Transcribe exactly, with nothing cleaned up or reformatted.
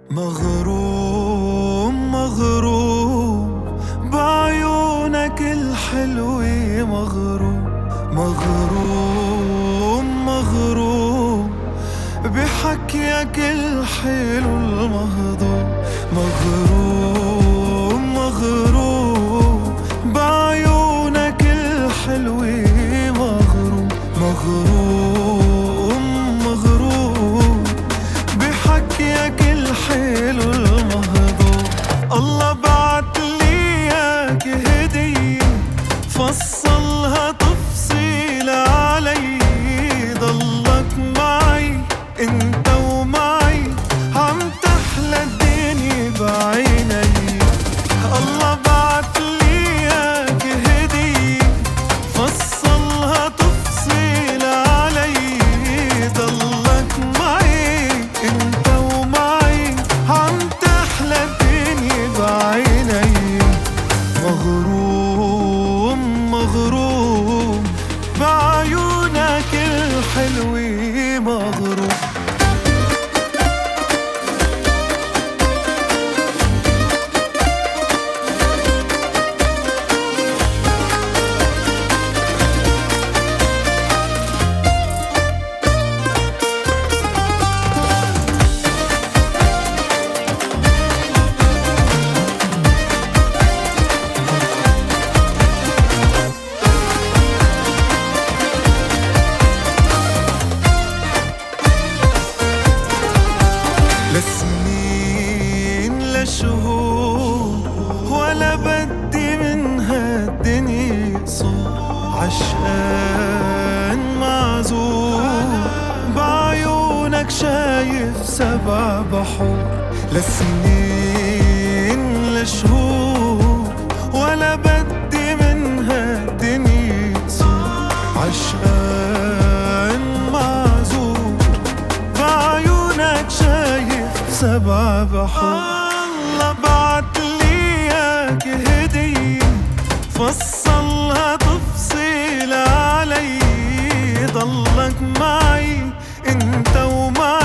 مغروم مغروم بعيونك الحلوة، مغروم مغروم مغروم بحكيك الحلو المهضوم. مغروم مغروم بعيونك الحلوة، مغروم مغروم مغروم بحكيك الحلو المهضوم. الله بعتلي اياك هدية فصلها تفصيل علي، ضلك معي انت ومعي عم تحلى الدنيا بعيني. الله بعتلي اياك هدية فصلها تفصيل علي، ضلك معي انت ومعي عم تحلى الدنيا بعيني. مغروم مغروم بعيونك الحلوة، مغروم. لسنين لشهور ولا بدي من هالدنيا صوت، عشقان معزول بعيونك شايف سبع بحور. لسنين لشهور ولا بدي من هالدنيا صوت، عشقان معزول بعيونك شايف سبع بحور. الله بعتلي اياك هدية فصلها تفصيل علي، ضلك معي انت ومعي